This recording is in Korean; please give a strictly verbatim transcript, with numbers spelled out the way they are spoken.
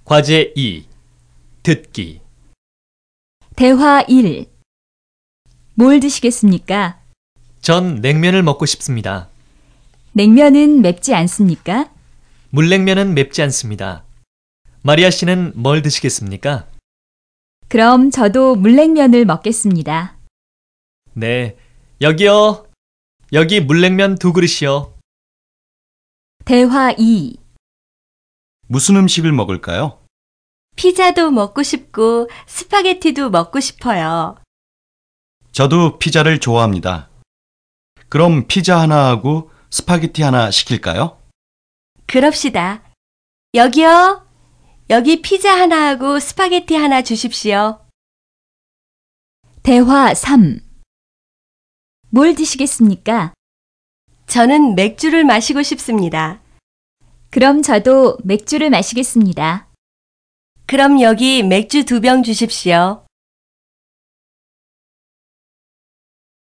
과제 이. 듣기. 대화 일. 뭘 드시겠습니까? 전 냉면을 먹고 싶습니다. 냉면은 맵지 않습니까? 물냉면은 맵지 않습니다. 마리아 씨는 뭘 드시겠습니까? 그럼 저도 물냉면을 먹겠습니다. 네, 여기요. 여기 물냉면 두 그릇이요. 대화 이. 무슨 음식을 먹을까요? 피자도 먹고 싶고 스파게티도 먹고 싶어요. 저도 피자를 좋아합니다. 그럼 피자 하나 하고 스파게티 하나 시킬까요? 그럽시다. 여기요. 여기 피자 하나 하고 스파게티 하나 주십시오. 대화 삼. 뭘 드시겠습니까? 저는 맥주를 마시고 싶습니다. 그럼 저도 맥주를 마시겠습니다. 그럼 여기 맥주 두 병 주십시오.